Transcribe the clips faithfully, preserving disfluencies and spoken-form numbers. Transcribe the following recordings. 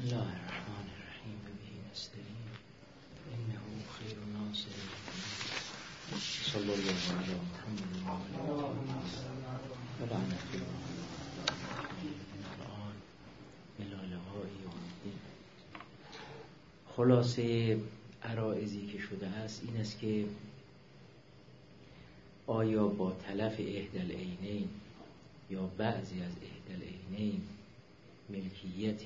الله الرحمن الرحیم و به نستعین انه خیر ناصر صلی الله علی محمد و آله و لعنت الله الى لقاء یوم الدین. خلاصه عرائضی که شده است این است که آیا با تلف احدی العینین یا بعضی از احدی العینین ملکیت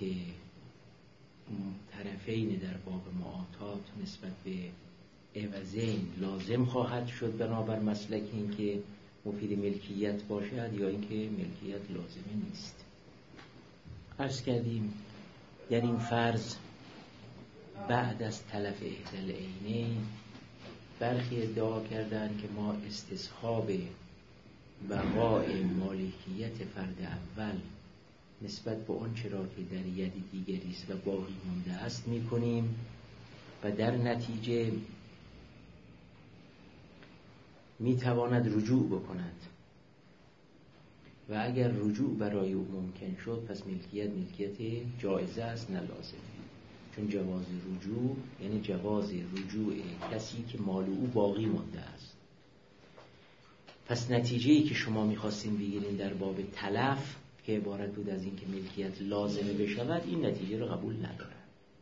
طرفین در باب معاطات نسبت به عوضین لازم خواهد شد بنابر مسلک این که مفید ملکیت باشد یا اینکه ملکیت لازمه نیست. عرض کردیم در این فرض بعد از تلف احدی العینین برخی ادعا کردند که ما استصحاب بقای مالکیت فرد اول نسبت به آنچه را که در ید دیگری است و باقی مانده است می‌کنیم و در نتیجه می‌تواند رجوع بکند و اگر رجوع برای او ممکن شد پس ملکیت ملکیت جایزه است نه لازمه، چون جواز رجوع یعنی جواز رجوع کسی که مال او باقی مانده است. پس نتیجه‌ای که شما می‌خواستین بگیرین در باب تلف که عبارت بود از این که ملکیت لازمه بشود، این نتیجه رو قبول نداره.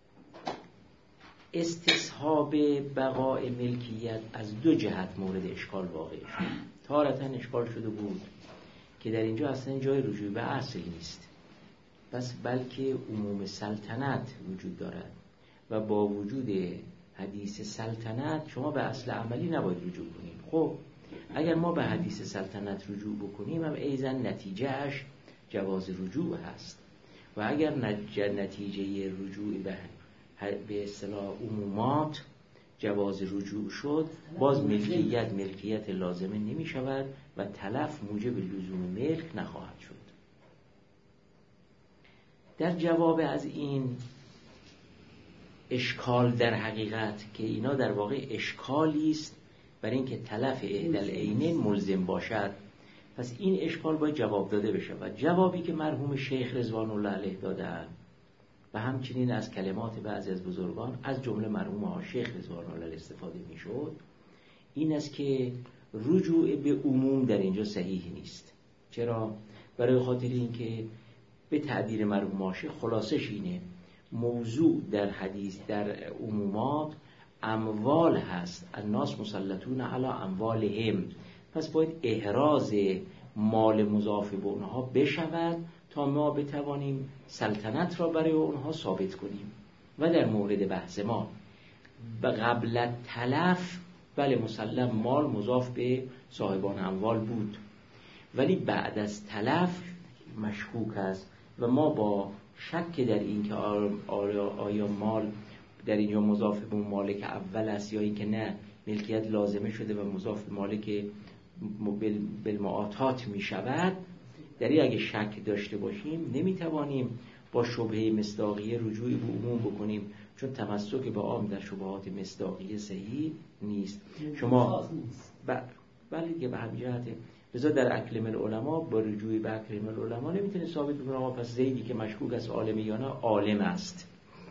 استصحاب بقای ملکیت از دو جهت مورد اشکال واقع شد. تارةً اشکال شده بود که در اینجا اصلا جای رجوع به اصل نیست، بس بلکه عموم سلطنت وجود دارد و با وجود حدیث سلطنت شما به اصل عملی نباید رجوع کنیم. خب اگر ما به حدیث سلطنت رجوع بکنیم هم ایضاً نتیجهش جواز رجوع هست و اگر نتیجه رجوع به به اصطلاح عمومات جواز رجوع شد باز ملکیت ملکیت لازمه نمی شود و تلف موجب لزوم ملک نخواهد شد. در جواب از این اشکال در حقیقت که اینا در واقع اشکالی است برای اینکه تلف احدی العینین ملزم باشد، پس این اشکال باید جواب داده بشه و جوابی که مرحوم شیخ رضوان الله علیه دادن و همچنین از کلمات بعضی از بزرگان از جمله مرحوم آقا شیخ رضوان الله علیه استفاده میشد این است که رجوع به عموم در اینجا صحیح نیست. چرا؟ برای خاطر اینکه به تعبیر مرحوم آقا شیخ خلاصش اینه موضوع در حدیث در عمومات اموال هست، الناس مسلطون علی اموالهم، پس باید احراز مال مضاف به اونها بشود تا ما بتوانیم سلطنت را برای اونها ثابت کنیم. و در مورد بحث ما به قبل تلف بله مسلم مال مضاف به صاحبان اموال بود، ولی بعد از تلف مشکوک است و ما با شک در این که آیا مال در اینجا مضاف به مالک اول است یا اینکه نه ملکیت لازمه شده و مضاف به مالک بالمعاطات می شود، در این اگه شک داشته باشیم نمیتوانیم با شبهه مصداقیه رجوعی به عموم بکنیم، چون تمسک به عام در شبهات مصداقیه صحیح نیست. شما بله دیگه به همین جهته لذا در اکرم العلماء با رجوعی به اکرم العلماء نمیتونه ثابت بکنه آقا پس زیدی که مشکوک است عالم یا نه عالم است.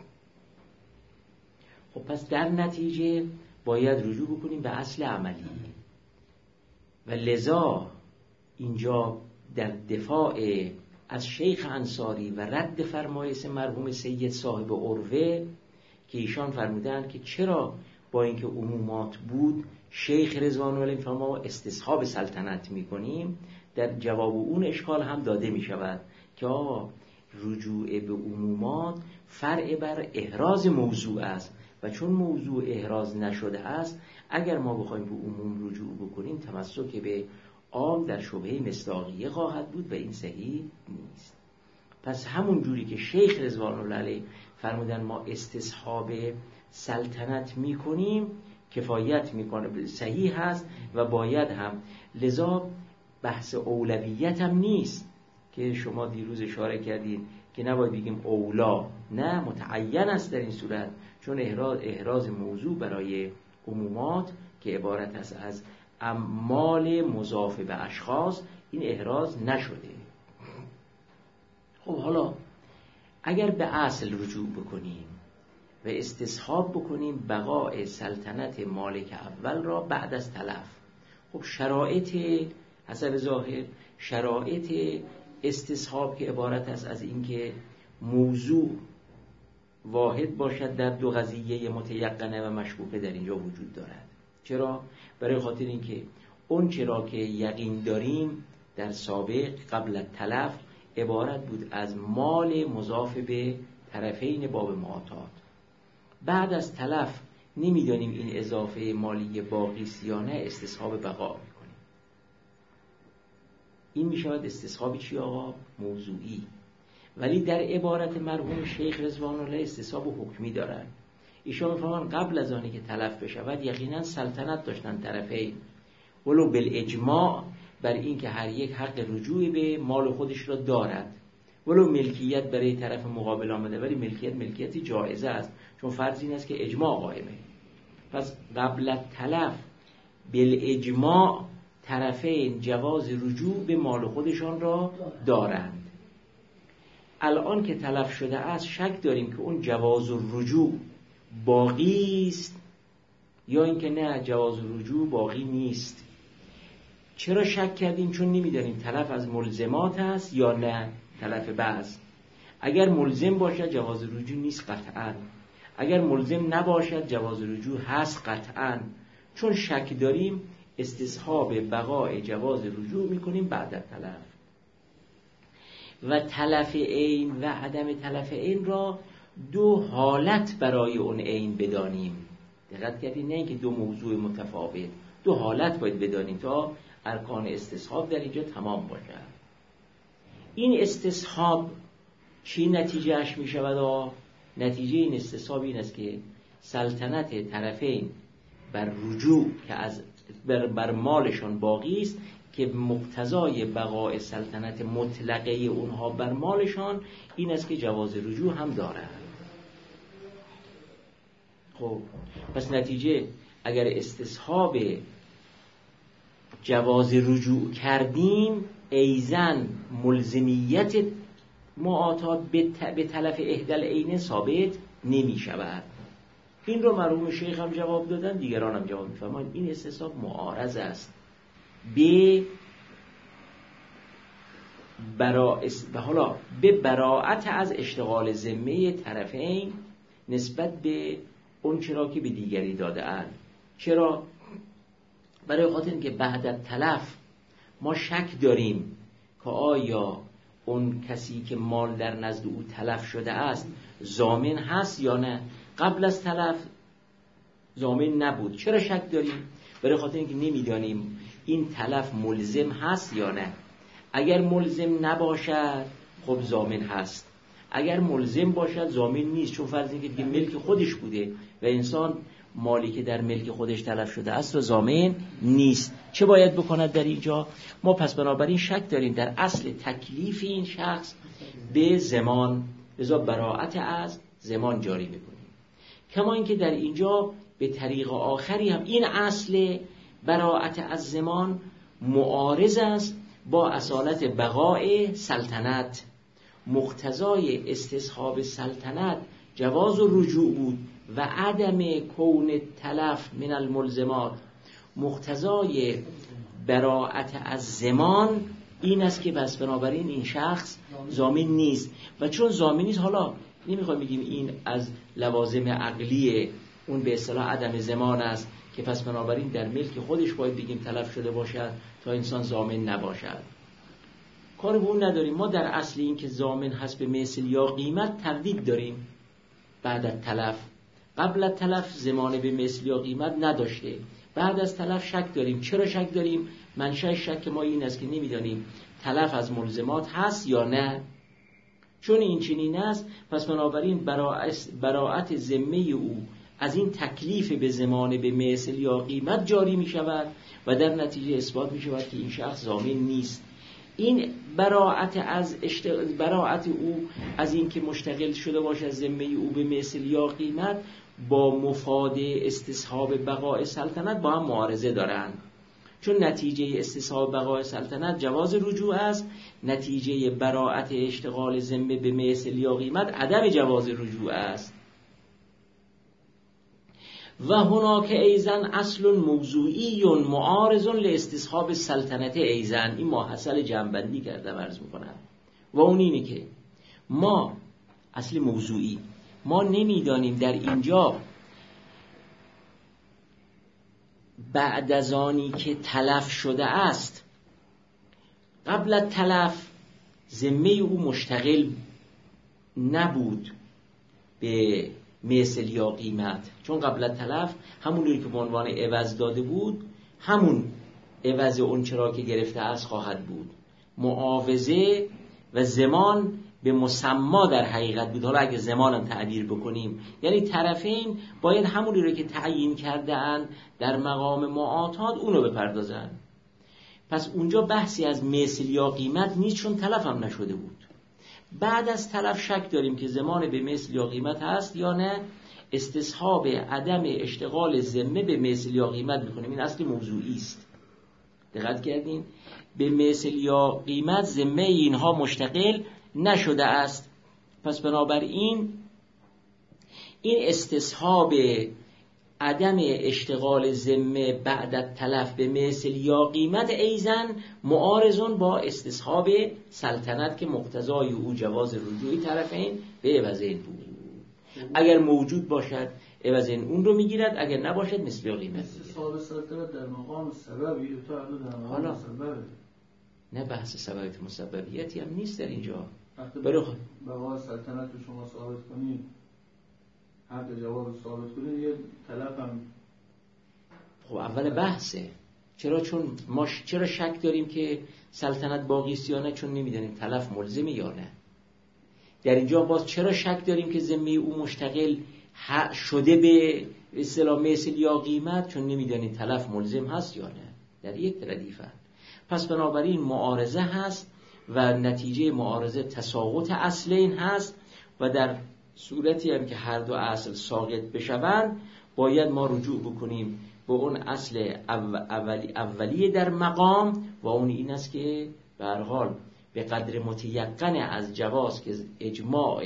خب پس در نتیجه باید رجوع بکنیم به اصل عملی و لذا اینجا در دفاع از شیخ انصاری و رد فرمایش مرحوم سید صاحب عروه که ایشان فرمودند که چرا با اینکه عمومات بود شیخ رضوان الله علیه ما استصحاب سلطنت میکنیم، در جواب اون اشکال هم داده میشود که آقا رجوع به عمومات فرع بر احراز موضوع است و چون موضوع احراز نشده است اگر ما بخوایم به عموم رجوع بکنیم تمسک به عام در شبهه مصداقیه خواهد بود و این صحیح نیست. پس همون جوری که شیخ رضوان الله علیه فرمودن ما استصحاب سلطنت میکنیم کفایت میکنه صحیح هست و باید هم، لذا بحث اولویت هم نیست که شما دیروز اشاره کردید که نباید بگیم اولا، نه متعین است در این صورت، چون احراز, احراز موضوع برای عمومات که عبارت است از اموال مضاف به اشخاص این احراز نشده. خب حالا اگر به اصل رجوع بکنیم و استصحاب بکنیم بقاء سلطنت مالک اول را بعد از تلف، خب شرایط حسب ظاهر شرایط استصحاب که عبارت است از اینکه موضوع واحد باشد در دو قضیه متیقنه و مشکوکه در اینجا وجود دارد. چرا؟ برای خاطر اینکه اون چرا که یقین داریم در سابق قبل از تلف عبارت بود از مال مضاف به طرفین باب معاطات. بعد از تلف نمیدانیم این اضافه مالی باقی است یا نه، استصحاب بقا میکنیم. این میشود استصحاب چی آقا؟ موضوعی. ولی در عبارت مرحوم شیخ رضوان الله استصحاب حکمی دارن. ایشان میفهمن قبل از آنی که تلف بشود یقینا سلطنت داشتن طرفین، ولو بالاجماع بر این که هر یک حق رجوع به مال خودش را دارد، ولو ملکیت برای طرف مقابل آمده ولی ملکیت ملکیتی جایزه است، چون فرض این است که اجماع قائمه. پس قبل از تلف بالاجماع طرفین جواز رجوع به مال خودشان را دارند. الان که تلف شده است شک داریم که اون جواز الرجوع باقی است یا اینکه نه جواز الرجوع باقی نیست. چرا شک کردیم؟ چون نمیدانیم تلف از ملزمات است یا نه تلف بعض. اگر ملزم باشد جواز رجوع نیست قطعا، اگر ملزم نباشد جواز رجوع هست قطعا. چون شک داریم استصحاب بقاء جواز رجوع میکنیم بعد از تلف. و تلف عین و عدم تلف عین را دو حالت برای اون عین بدانیم. دقت کردید؟ نه اینکه دو موضوع متفاوت، دو حالت باید بدانیم تا ارکان استصحاب در اینجا تمام باشد. این استصحاب چی نتیجهش می شود؟ نتیجه این استصحاب این است که سلطنت طرفین بر رجوع که از بر, بر مالشان باقی است، که مقتضای بقاء سلطنت مطلقه اونها بر مالشان این است که جواز رجوع هم دارند. خب پس نتیجه اگر استصحاب جواز رجوع کردیم ایزن ملزمیت معاطات به تلف احدل عین ثابت نمی شود. این رو مرحوم شیخ هم جواب دادن، دیگران هم جواب می‌فرمایند. این استصحاب معارض است به برا حالا به براءت از اشتغال ذمه طرفین نسبت به اون چرا که به دیگری داده اند. چرا؟ برای خاطر اینکه بعد از تلف ما شک داریم که آیا اون کسی که مال در نزد او تلف شده است ضامن هست یا نه. قبل از تلف ضامن نبود. چرا شک داریم؟ برای خاطر اینکه نمیدانیم این تلف ملزم هست یا نه. اگر ملزم نباشد خب ضامن هست، اگر ملزم باشد ضامن نیست، چون فرض اینه که ملک خودش بوده و انسان مالی که در ملک خودش تلف شده است و ضامن نیست. چه باید بکند در اینجا؟ ما پس بنابراین شک داریم در اصل تکلیف این شخص به زمان، لذا براءت از زمان جاری بکنیم. کما اینکه در اینجا به طریق آخری هم این اصل براءت از زمان معارض است با اصالت بقاء سلطنت. مقتضای استصحاب سلطنت جواز و رجوع بود و عدم کون تلف من الملزمات. مقتضای براءت از زمان این است که بس بنابراین این شخص ضامن نیست. و چون ضامن نیست، حالا نمیخوایم بگیم این از لوازم عقلیه، اون به اصطلاح عدم زمان است که پس بنابراین در ملک خودش باید بگیم تلف شده باشد تا انسان ضامن نباشد. کار به اون نداریم. ما در اصل این که ضامن هست به مثل یا قیمت تردید داریم. بعد از تلف، قبل از تلف زمانه به مثل یا قیمت نداشته، بعد از تلف شک داریم. چرا شک داریم؟ منشأ شک ما این است که نمیدانیم تلف از ملزمات هست یا نه. چون این چنین است پس بنابراین براءت ذمه او از این تکلیف به زمانه به مثل یا قیمت جاری می شود و در نتیجه اثبات می شود که این شخص ضامن نیست. این براءت از اشتغال براءت او از این که مشتغل شده باشه از ذمه او به مثل یا قیمت با مفاد استصحاب بقاء سلطنت با هم معارضه دارند. چون نتیجه استصحاب بقای سلطنت جواز رجوع است، نتیجه براءت اشتغال ذمه به مثل یا قیمت عدم جواز رجوع است. و هناک ایزن اصل موضوعی معارض لاستصحاب سلطنت ایزن. این ماحصل جنبندی کردم عرض میکنم و اون اینه که ما اصل موضوعی ما نمیدانیم در اینجا بعد از آنی که تلف شده است، قبل از تلف ذمه او مشتغل نبود به مثل یا قیمت، چون قبل از تلف همونی که به عنوان عوض داده بود همون عوض اون چرا که گرفته است خواهد بود. معاوضه و زمان به مسما در حقیقت بود. حالا اگه زمانم تعبیر بکنیم یعنی طرفین باید همونی رو که تعیین کرده اند در مقام معاطات اونو بپردازن. پس اونجا بحثی از مثل یا قیمت نیست چون تلف هم نشده بود. بعد از تلف شک داریم که زمان به مثل یا قیمت هست یا نه، استصحاب عدم اشتغال ذمه به مثل یا قیمت میکنیم. این اصل موضوعی است. دقت کردین؟ به مثل یا قیمت ذمه اینها مشتغل نشده است. پس بنابراین این استصحاب عدم اشتغال ذمه بعد از تلف به مثل یا قیمت ایزن معارضون با استصحاب سلطنت که مقتضای او جواز رجوعی طرفین به عوضین بود. اگر موجود باشد عوضین اون رو میگیرد، اگر نباشد مثل یا قیمت. استصحاب سلطنت در مقام سببی تو در مقام سببه، نه بحث سببیت مسببیتی هم نیست در اینجا. برای بقای سلطنت رو شما ثابت کنید، حق جواب رو ثابت کنید، یه طلب هم خب اول بحثه. چرا؟ چون ما ش... چرا شک داریم که سلطنت باقی است یا نه؟ چون نمیدونیم تلف ملزمه یا نه. در اینجا باز چرا شک داریم که ذمه او مشتغل شده به اصطلاح مثل یا قیمت؟ چون نمیدونیم تلف ملزم هست یا نه. در یک ردیفه. پس بنابراین معارضه هست و نتیجه معارضه تساقط اصلین هست و در صورتی هم که هر دو اصل ساقط بشوند باید ما رجوع بکنیم به اون اصل اولی اولیه در مقام و اون این است که به هر حال به قدر متیقن از جواز که اجماع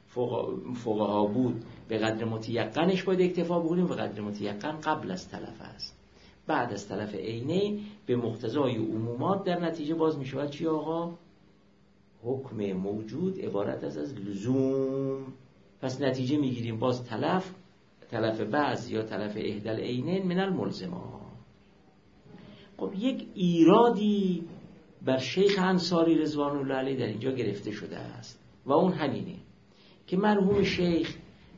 فقها بود به قدر متیقنش باید اکتفا بکنیم و قدر متیقن قبل از تلف است. بعد از تلف عینه به مقتضای عمومات در نتیجه باز می شود چی آقا؟ حکم موجود عبارت از از لزوم. پس نتیجه می گیریم باز تلف تلف بعض یا تلف احدل عینین من الملزما. خب یک ایرادی بر شیخ انصاری رضوان الله علیه در اینجا گرفته شده است و اون همینه که مرحوم شیخ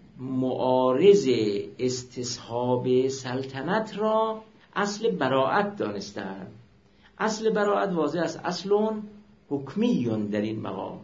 معارض استصحاب سلطنت را اصل براءت دانستند. اصل براءت واضح است، اصلون حکمیون در این مقام.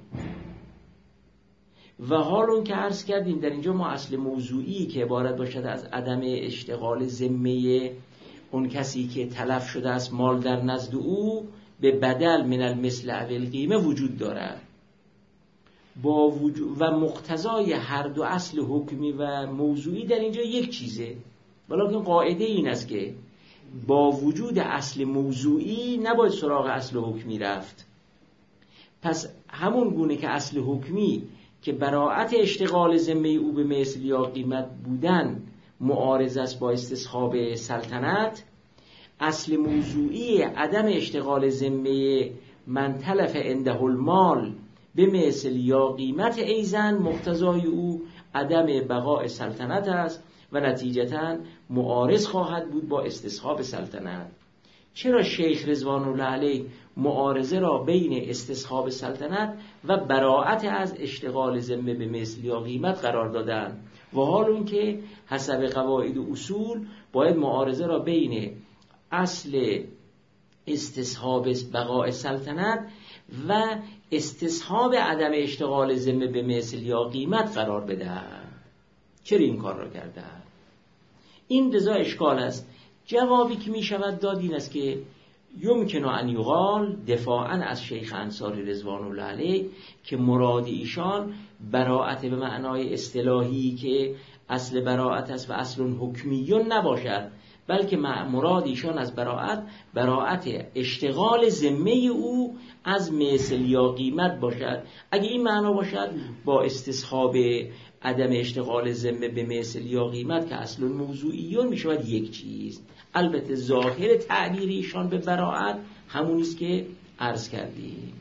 و حال اون که عرض کردیم در اینجا ما اصل موضوعی که عبارت باشد از عدم اشتغال ذمه اون کسی که تلف شده است مال در نزد او به بدل من المثل او القیمه وجود دارد. با وجود و مقتضای هر دو اصل حکمی و موضوعی در اینجا یک چیزه، ولیکن قاعده این است که با وجود اصل موضوعی نباید سراغ اصل حکمی رفت. پس همون گونه که اصل حکمی که براءت اشتغال ذمه او به مثل یا قیمت بودن معارض است با استصحاب سلطنت، اصل موضوعی عدم اشتغال ذمه من تلف عنده المال به مثل یا قیمت ایزن مقتضای او عدم بقاء سلطنت است و نتیجتاً معارض خواهد بود با استصحاب سلطنت. چرا شیخ رضوان الله علیه معارضه را بین استصحاب سلطنت و براءت از اشتغال ذمه به مثل یا قیمت قرار دادند و حال اون که حسب قواعد و اصول باید معارضه را بین اصل استصحاب بقاء سلطنت و استصحاب عدم اشتغال ذمه به مثل یا قیمت قرار بدهند. چرا این کار را کردند؟ این رضا اشکال است. جوابی که می شود داد این است که یمکن ان یقال دفاعاً از شیخ انصاری رضوان الله علیه که مراد ایشان براءت به معنای اصطلاحی که اصل براءت است و اصل حکمیون نباشد، بلکه مراد ایشان از براءت براءت اشتغال ذمه او از مثل یا قیمت باشد. اگه این معنا باشد با استصحاب عدم اشتغال ذمه به مثل یا قیمت که اصل موضوعیون میشود یک چیز. البته ظاهر تعبیر ایشان به براءت همونی است که عرض کردیم.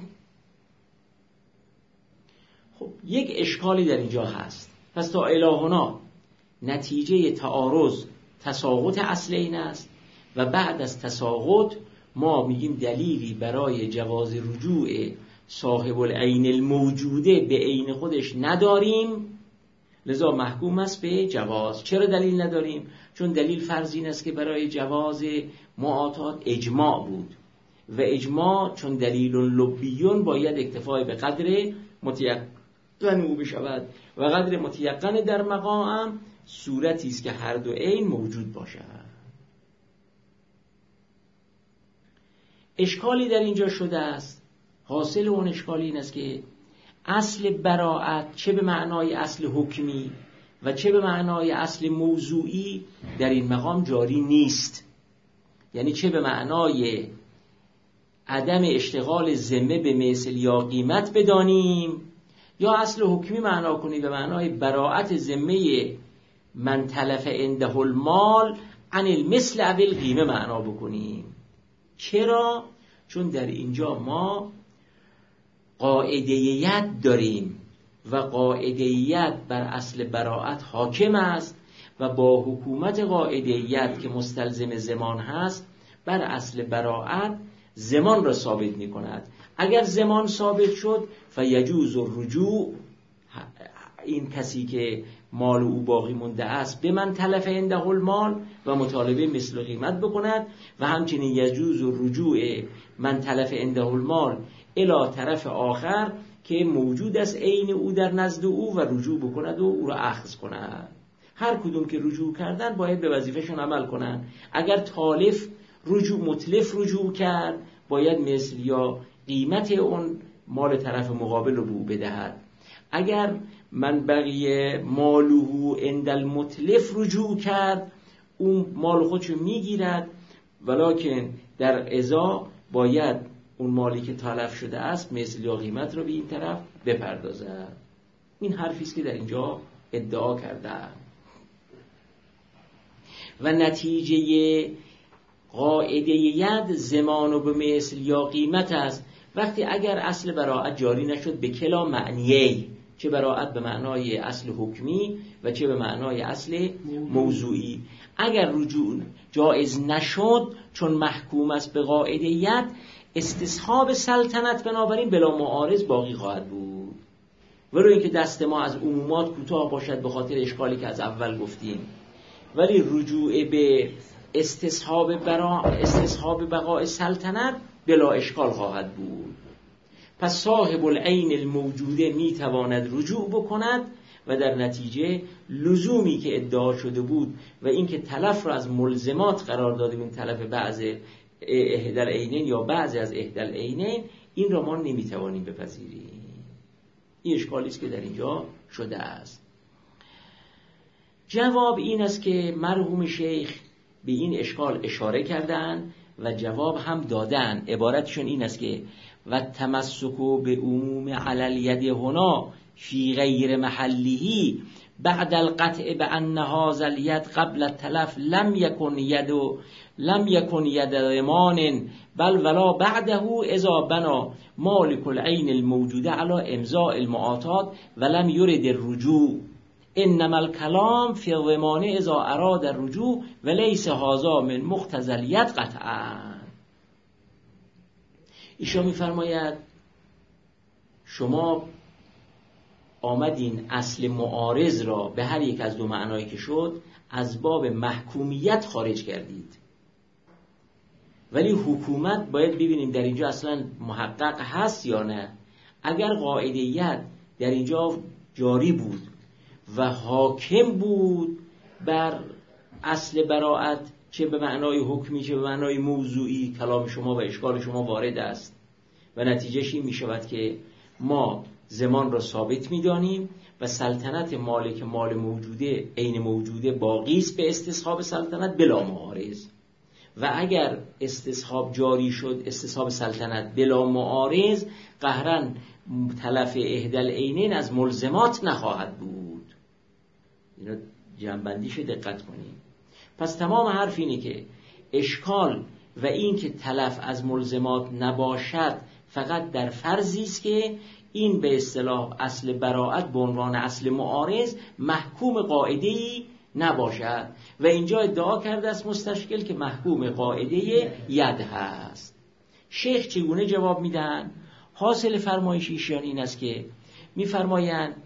خب یک اشکالی در اینجا هست. پس تا الهنا نتیجه تعارض تساقط اصلین است و بعد از تساقط ما میگیم دلیلی برای جواز رجوع صاحب العین الموجوده به عین خودش نداریم، لذا محکوم است به جواز. چرا دلیل نداریم؟ چون دلیل فرض این است که برای جواز معاطات اجماع بود و اجماع چون دلیل لبیون باید اکتفای به قدر متیقن او بشود و قدر متیقن در مقام صورتی است که هر دو عین موجود باشد. اشکالی در اینجا شده است. حاصل اون اشکالی این است که اصل براءت چه به معنای اصل حکمی و چه به معنای اصل موضوعی در این مقام جاری نیست. یعنی چه به معنای عدم اشتغال ذمه به مثل یا قیمت بدانیم یا اصل حکمی معنا کنیم به معنای براءت ذمه من تلف عنده المال عن المثل او القیمه معنا بکنیم. چرا؟ چون در اینجا ما قاعده‌یت داریم و قاعده‌یت بر اصل براءت حاکم است و با حکومت قاعده‌یت که مستلزم زمان هست بر اصل براءت زمان را ثابت می کند. اگر زمان ثابت شد فیجوز الرجوع، این کسی که مال او باقی مونده است به من تلف عنده المال و مطالبه مثل قیمت بکند و همچنین یجوز الرجوع من تلف عنده المال الی طرف آخر که موجود است عین او در نزد او و رجوع بکند و او را اخذ کند. هر کدوم که رجوع کردن باید به وظیفهشون عمل کنند. اگر تالف رجوع متلف رجوع کرد باید مثل یا قیمت اون مال طرف مقابل رو به او بدهد. اگر من بقیه مالوه عند المتلف رجوع کرد اون مال خودشو میگیرد، ولکن در ازا باید اون مالی که تلف شده است مثل یا قیمت رو به این طرف بپردازد. این حرفی است که در اینجا ادعا کردن و نتیجه قاعده ید زمان و به مثل یا قیمت است. وقتی اگر اصل براءت جاری نشد به کلا معنیه، چه براءت به معنای اصل حکمی و چه به معنای اصل موضوعی، اگر رجوع جایز نشد چون محکوم است به قاعده‌یت استصحاب سلطنت بنابراین بلا معارض باقی خواهد بود. ولو اینکه دست ما از عمومات کوتاه باشد به خاطر اشکالی که از اول گفتیم، ولی رجوع به استصحاب برا استصحاب بقاء سلطنت بلا اشکال خواهد بود. پس صاحب العین الموجوده میتواند رجوع بکند و در نتیجه لزومی که ادعا شده بود و اینکه تلف را از ملزمات قرار داده بود، تلف بعض احدال عینین یا بعضی از احدال عینین، این را ما نمیتوانیم بپذیریم. این اشکالی است که در اینجا شده است. جواب این است که مرحوم شیخ به این اشکال اشاره کردن و جواب هم دادن. عبارتشون این است که و تمسکو به عموم علی الید هنا فی غیر محله بعد القطع بان هذا الید قبل التلف لم یکن ید لم یکن ید ضمان بل ولا بعده اذا بنا مالک العین الموجوده علی امضاء المعاطات ولم یرد الرجوع انما الكلام فی الضمان اذا اراد الرجوع وليس هذا من مقتضى الید قطعا. ایشان میفرماید شما آمدین اصل معارض را به هر یک از دو معنایی که شد از باب محکومیت خارج کردید، ولی حکومت باید ببینیم در اینجا اصلا محقق هست یا نه. اگر قاعده‌یت در اینجا جاری بود و حاکم بود بر اصل براءت چه به معنای حکمی چه به معنای موضوعی، کلام شما و اشکال شما وارد است و نتیجهش این می شود که ما زمان را ثابت می دانیم و و سلطنت مالک مال موجوده عین موجوده باقی است به استصحاب سلطنت بلا معارض. و اگر استصحاب جاری شد، استصحاب سلطنت بلا معارض، قهراً تلف احدی العینین از ملزمات نخواهد بود. اینو جنبندیش دقت کنید. پس تمام حرف اینه که اشکال و این که تلف از ملزمات نباشد فقط در فرضی است که این به اصطلاح اصل براءت به عنوان اصل معارض محکوم قاعده‌ای نباشد و اینجا ادعا کرده است مستشکل که محکوم قاعده ید هست. شیخ چگونه جواب میدن؟ حاصل فرمایش ایشان این است که میفرمایند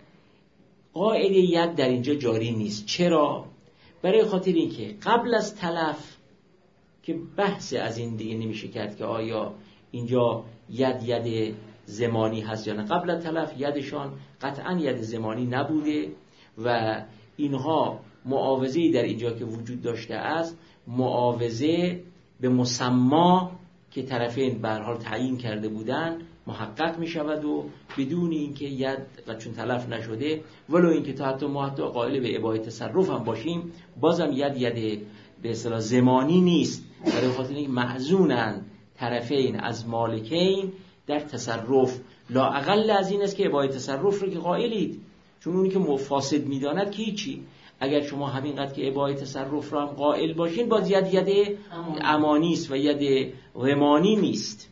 قاعده ید در اینجا جاری نیست. چرا؟ برای خاطر اینکه قبل از تلف که بحث از این دیگه نمیشه کرد که آیا اینجا ید ید زمانی هست یا نه. قبل از تلف یدشان قطعا ید زمانی نبوده و اینها معاوضه‌ای در اینجا که وجود داشته است معاوضه به مسما که طرفین به هر حال تعیین کرده بودن محقق می شود و بدون اینکه ید و چون تلف نشده ولو اینکه تا حتی ما حتی قائل به اباحه تصرف هم باشیم بازم ید ید به اصطلاح زمانی نیست. برای خاطر اینکه معزونن طرفین از مالکین در تصرف. لا اقل از این است که اباحه تصرف رو که قائلید، چون اونی که فاسد میداند که هیچی. اگر شما همینقدر که اباحه تصرف رو هم قائل باشین باز ید ید امانی است و ید غمانی نیست.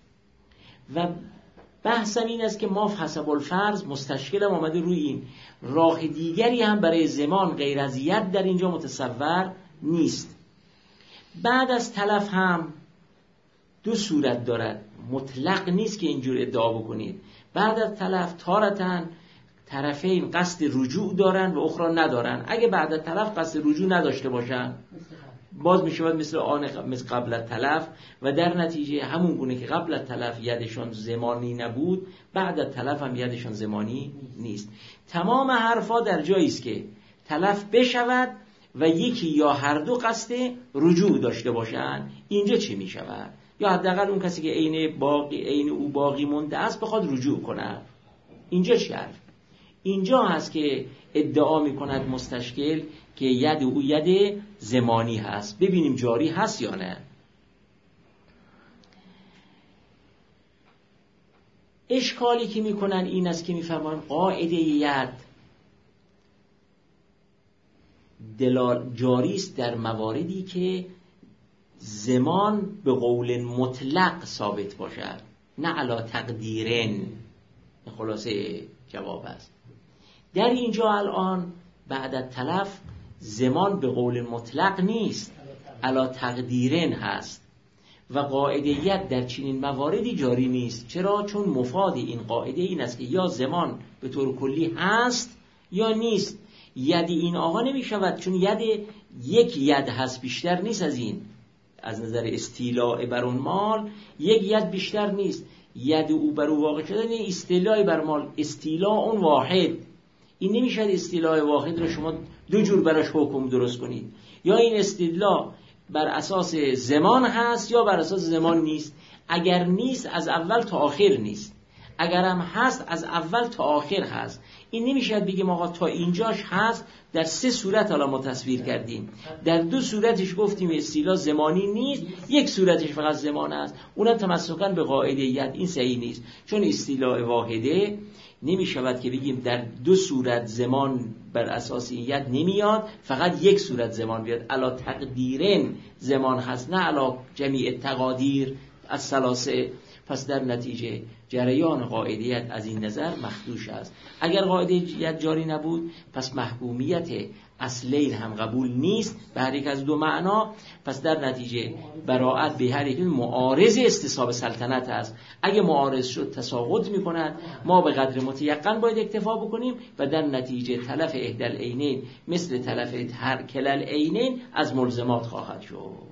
و بحثم این است که ما حسب الفرض مستشکلم آمده روی این راه دیگری هم برای زمان غیر از ید در اینجا متصور نیست. بعد از تلف هم دو صورت دارد، مطلق نیست که اینجور ادعا بکنید. بعد از تلف تارتن طرفین قصد رجوع دارن و اخرى ندارن. اگه بعد از تلف قصد رجوع نداشته باشن باز می شود مثل آن مثل قبل از تلف و در نتیجه همون گونه که قبل از تلف یدشان زمانی نبود بعد از تلف هم یدشان زمانی نیست. تمام حرفا در جایی است که تلف بشود و یکی یا هر دو قصد رجوع داشته باشن. اینجا چی می شود؟ یا حداقل اون کسی که عین باقی عین او باقی مونده است بخواد رجوع کنه. اینجا چی حرف؟ اینجا هست که ادعا می کند مستشکل که ید او ید زمانی هست. ببینیم جاری هست یا نه. اشکالی که می کنن این است که می فرمایم قاعده ید دلال جاری است در مواردی که زمان به قول مطلق ثابت باشد نه علا تقدیرن. خلاصه جواب است. در اینجا الان بعد از تلف زمان به قول مطلق نیست علا تقدیرن هست و قاعده ید در چنین مواردی جاری نیست. چرا؟ چون مفاد این قاعده این است که یا زمان به طور کلی هست یا نیست. ید این آقا نمی شود چون ید یک ید هست بیشتر نیست. از این از نظر استیلاء بر اون مال یک ید بیشتر نیست. ید او بر او واقع شدن این استیلاء بر مال استیلاء اون واحد. این نمیشه استیلاء واحد رو شما دو جور براش حکم درست کنید. یا این استیلاء بر اساس زمان هست یا بر اساس زمان نیست. اگر نیست از اول تا آخر نیست، اگر هم هست از اول تا آخر هست. این نمیشه بگیم آقا تا اینجاش هست. در سه صورت حالا ما تصویر کردیم. در دو صورتش گفتیم استیلاء زمانی نیست، یک صورتش فقط زمان است. اونم تمسکاً به قاعده ید. این صحیح نیست چون استیلاء واحده نمی شود که بگیم در دو صورت زمان بر اساس این ید نمیاد، فقط یک صورت زمان بیاد. علا تقدیرن زمان هست نه علا جمیع تقادیر از ثلاثه. پس در نتیجه جریان قاعده ید از این نظر مخدوش است. اگر قاعده ید جاری نبود پس محکومیت اصلین هم قبول نیست به هر یک از دو معنا. پس در نتیجه براءت به هر یک معارض استصحاب سلطنت است. اگه معارض شد تساقط میکند. ما به قدر متیقن باید اکتفا بکنیم و در نتیجه تلف احدی العینین مثل تلف هر کل العینین از ملزمات خواهد شد.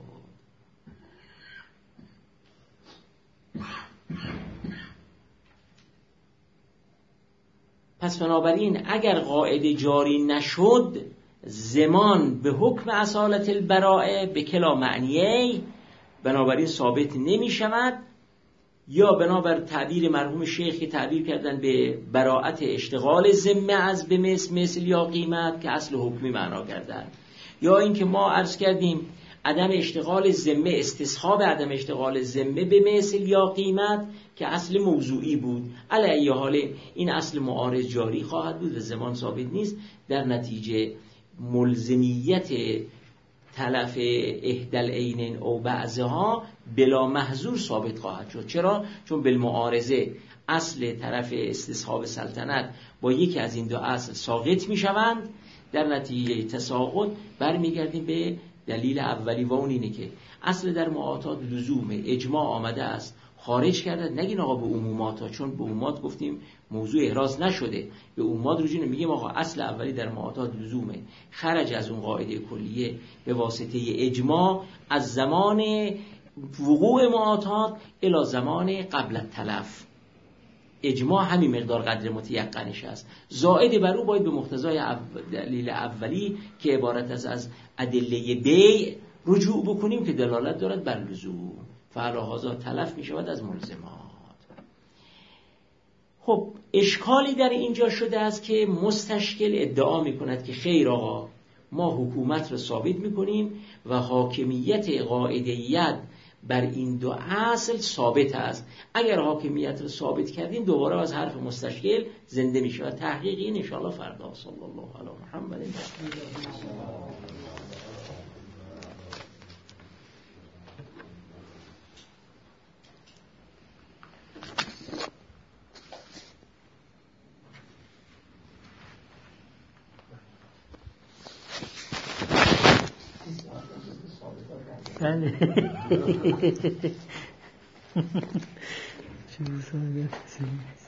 پس بنابراین اگر قاعده جاری نشد زمان به حکم اصالت البراءه به کلا معنیه بنابراین ثابت نمی شود یا بنابر تعبیر مرحوم شیخ که تعبیر کردن به براءت اشتغال ذمه از به مثل مثل یا قیمت که اصل حکمی معنا کردن، یا اینکه ما عرض کردیم عدم اشتغال ذمه، استصحاب عدم اشتغال ذمه به مثل یا قیمت که اصل موضوعی بود. علی ای حال این اصل معارض جاری خواهد بود و زمان ثابت نیست. در نتیجه ملزمیت تلف احدل عینین او بعضها بلا محظور ثابت خواهد شد. چرا؟ چون بالمعارضه اصل طرف استصحاب سلطنت با یکی از این دو اصل ساقط می شوند. در نتیجه تساقط برمیگردیم به دلیل اولی و اون اینه که اصل در معاطات لزوم اجماع آمده است خارج کرده. نگین آقا به عمومات ها، چون به عمومات گفتیم موضوع احراز نشده، به عمومات رجوع میگیم آقا اصل اولی در معاطات لزومه خرج از اون قاعده کلیه به واسطه اجماع از زمان وقوع معاطات الی زمان قبل التلف. اجماع همین مقدار قدر متیقنش است، زائد بر او باید به مقتضای دلیل اولی که عبارت از از ادله بیع رجوع بکنیم که دلالت دارد بر لزوم. فعلاهازا تلف می شود از ملزمات. خب اشکالی در اینجا شده است که مستشکل ادعا می کند که خیر آقا ما حکومت را ثابت می کنیم و حاکمیت قاعده‌یت بر این دو اصل ثابت است. اگر حاکمیت را ثابت کردیم دوباره از حرف مستشکل زنده می شود. تحقیق این ان شاء الله فردا. صلی الله علی محمد. بله.